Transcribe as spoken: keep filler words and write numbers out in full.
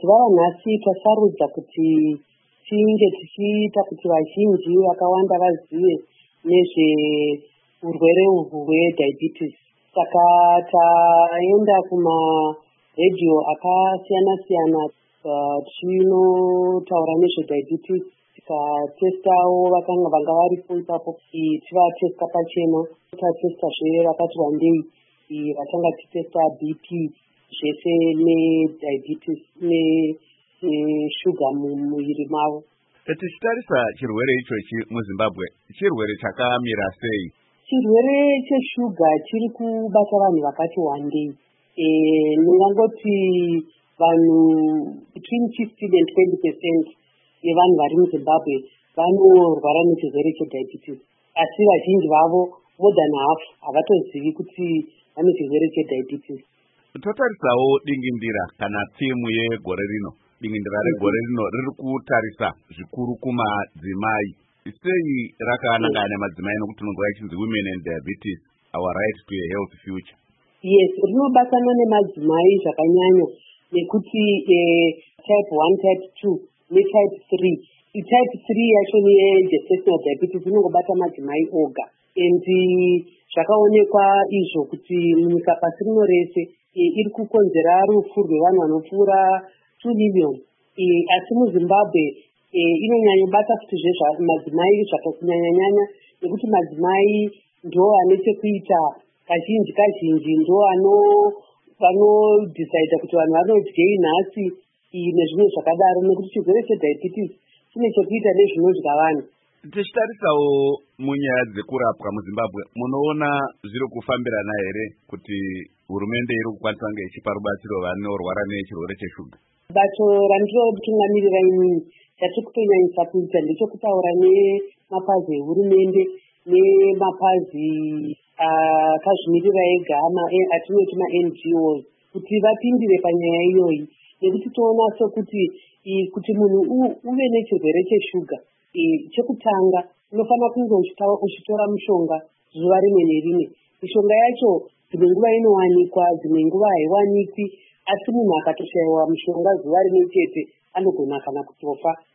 pazuva ranhasi tasarudza kuti tinge tichiita kuti vazhinji vakawanda vazive nezveurwere uhwu hwediabetes. Saka taenda kumaredhiyo akasiyana siyana tichinotaura nezvediabetes, tikatestawo vakanga vanga varipo ipapo tivatesta pachena. Tatestazve vakati wandei vatanga titesta B P zvese nediabetes neshuga mumuviri mavo. Tichitarisa chirwere ichochi muZimbabwe, chirwere chakamira sei? Chirwere cheshuga chiri kubata vanhu vakati wandei. Ndingangoti vanhu between fifteen and twenty percent yevanhu vari muZimbabwe vanorwara nechirwere chediabetes, asi vazhinji vavo more than half havatozivi kuti vane chirwere chediabetes. Totarisawo dingindira kana timu yegore rino. Dingindira regore rino riri kutarisa zvikuru kumadzimai. Sei rakanangana nemadzimai nokuti nongo yachinzi women and diabetes, our right to a healthy future? Yes, rinobatana nemadzimai zvakanyanya nekuti type one, type two netype three. Type three yacho yegestational diabetes inongobata madzimai oga. And zvakaonekwa izvo kuti munyika pasi rino rese iri kukonzera rufu rwevanhu vanopfuura two million. Asi muZimbabwe inonyanya bata kuti madzimai zvakakunyanya-nyanya nekuti madzimai ndo ane chekuita kazhinji kazhinji, ndo vanodecide kuti vanhu vanodyei nhasi nezvimwe zvakadaro, nekuti chirwere chediabetes chine chekuita nezvinodya vanhu. Tichitarisawo munyaya dzekurapwa muZimbabwe, munoona zviri kufambirana here kuti hurumende iri kukwanisa kunge ichipa rubatsiro vanorwara nechirwere cheshuga? Bato randinotungamirira inini chatiri kutonyanyisa kuita ndechokutaura nemapazi ehurumende nemapazi akazvimirira ega atinoti ma-N G Os kuti vapindire panyaya iyoyi, nekuti toona sokuti kuti munhu uve nechirwere cheshuga, chekutanga unofanira kunge uchitora mushonga zuva rimwe nerimwe. Mishonga yacho dzimwe nguva inowanikwa, dzimwe nguva haiwanikwi, asi munhu akatoshayiwa mushonga zuva rimwe chete anogona kana kutofa.